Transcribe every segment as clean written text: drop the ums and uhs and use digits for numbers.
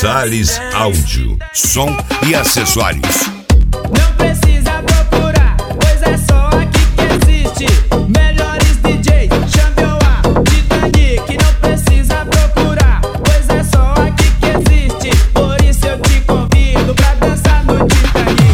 Salles Áudio, som e acessórios. Não precisa procurar, pois é só aqui que existe. Melhores DJs, Champion A, Titanic. Não precisa procurar, pois é só aqui que existe. Por isso eu te convido pra dançar no Titanic.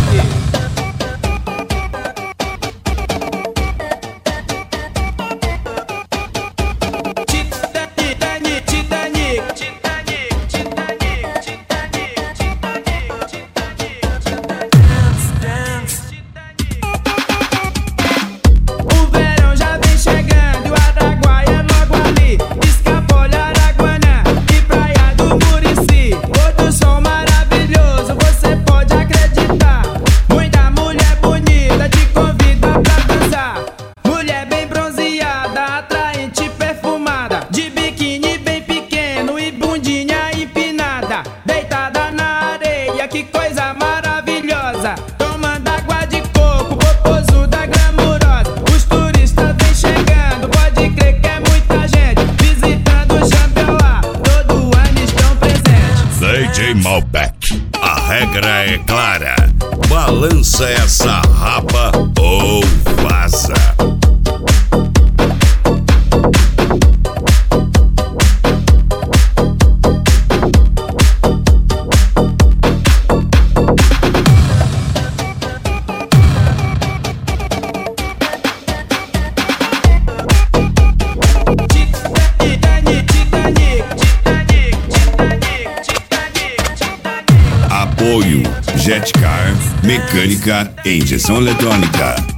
Deitada na areia, que coisa maravilhosa. Tomando água de coco, popozuda glamurosa. Os turistas vêm chegando, pode crer que é muita gente visitando o Champion A, todo ano estão presentes. DJ Malbec, a regra é clara: balança essa raba ou vaza. Apoio Jetcar, mecânica e injeção eletrônica.